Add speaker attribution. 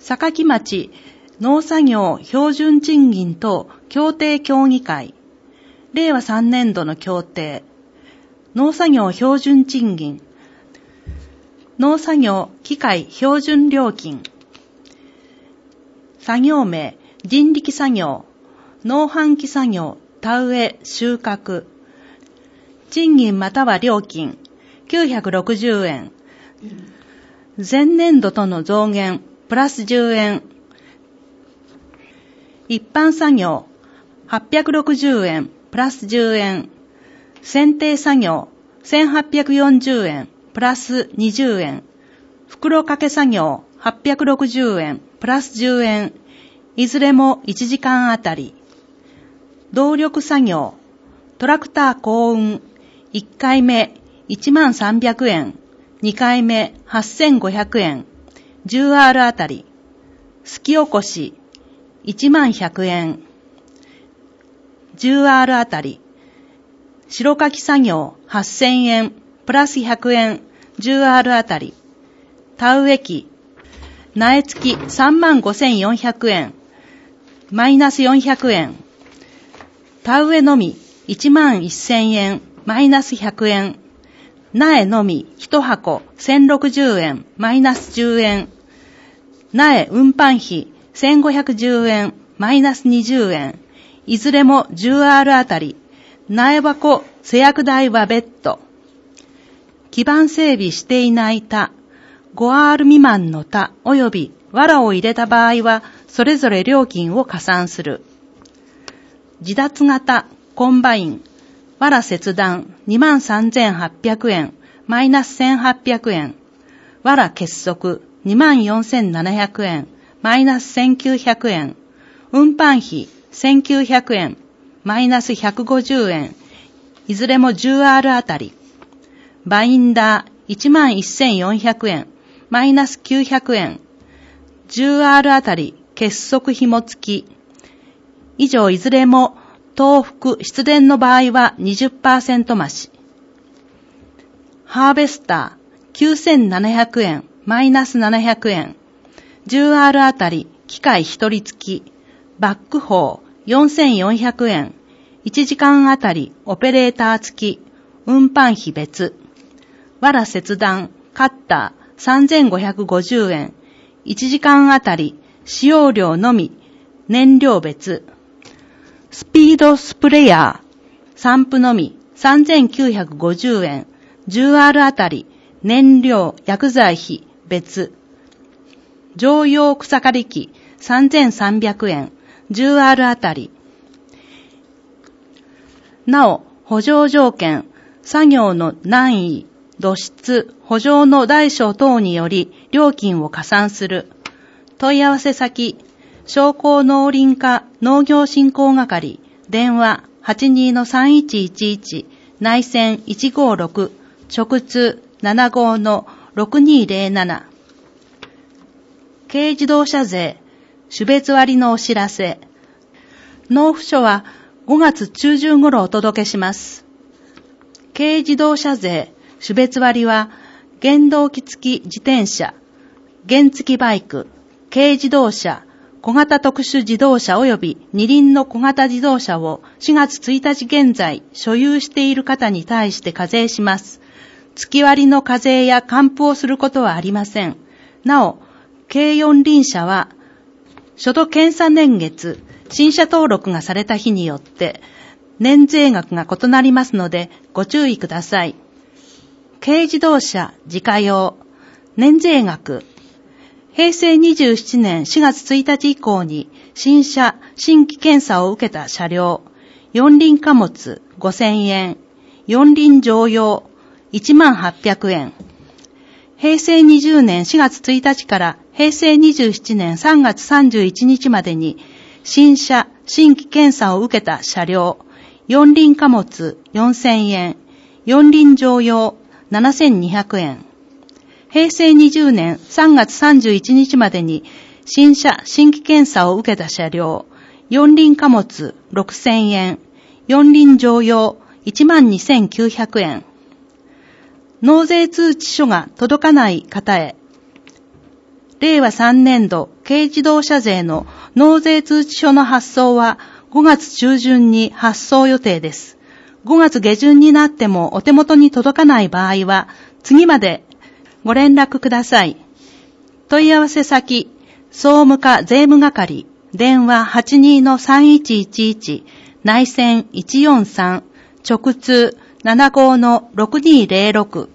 Speaker 1: 坂城町農作業標準賃金等協定協議会、令和3年度の協定、農作業標準賃金、農作業機械標準料金、作業名、人力作業、農販機作業、田植え、収穫、賃金または料金、960円。前年度との増減、プラス10円。一般作業、860円、プラス10円。剪定作業、1840円、プラス20円。袋掛け作業、860円、プラス10円。いずれも1時間あたり。動力作業、トラクター幸運、1回目1300円、2回目8500円、10R あたり。すき起こし、11100円、10R あたり。白かき作業8000円、プラス100円、10R あたり。田植え機、苗付き35400円、マイナス400円。田植えのみ11000円、マイナス100円。苗のみ1箱1060円、マイナス10円。苗運搬費1510円、マイナス20円。いずれも 10R あたり。苗箱施薬代は別途。基盤整備していない田、5R 未満の田及び藁を入れた場合は、それぞれ料金を加算する。自脱型コンバイン、藁切断23,800円、マイナス1,800円。藁結束24,700円、マイナス1,900円。運搬費1,900円、マイナス150円。いずれも 10R あたり。バインダー11,400円、マイナス900円。10R あたり結束紐付き。以上いずれも東北湿電の場合は 20% 増し。ハーベスター9,700円、マイナス700円。10R あたり機械一人付き。バックホー4,400円。1時間あたりオペレーター付き。運搬費別。藁切断、カッター3,550円。1時間あたり使用量のみ。燃料別。スピードスプレヤー、散布のみ3,950円。10R あたり燃料薬剤費別。常用草刈り機3,300円。10R あたり。なお、補助条件、作業の難易、土質、補助の大小等により料金を加算する。問い合わせ先、商工農林課農業振興係、電話 82-3111、内線156、直通 75-6207。軽自動車税、種別割のお知らせ。納付書は5月中旬頃お届けします。軽自動車税、種別割は、原動機付き自転車、原付バイク、軽自動車、小型特殊自動車及び二輪の小型自動車を4月1日現在所有している方に対して課税します。月割の課税や還付をすることはありません。なお、軽四輪車は、所得検査年月、新車登録がされた日によって、年税額が異なりますので、ご注意ください。軽自動車自家用、年税額、平成27年4月1日以降に新車、新規検査を受けた車両、四輪貨物5,000円、四輪乗用18,000円。平成20年4月1日から平成27年3月31日までに新車、新規検査を受けた車両、四輪貨物4,000円、四輪乗用7,200円。平成20年3月31日までに新車、新規検査を受けた車両、四輪貨物6,000円、四輪乗用12,900円。納税通知書が届かない方へ、令和3年度軽自動車税の納税通知書の発送は5月中旬に発送予定です。5月下旬になってもお手元に届かない場合は、次までご連絡ください。問い合わせ先、総務課税務係、電話 82-3111、内線143、直通75-6206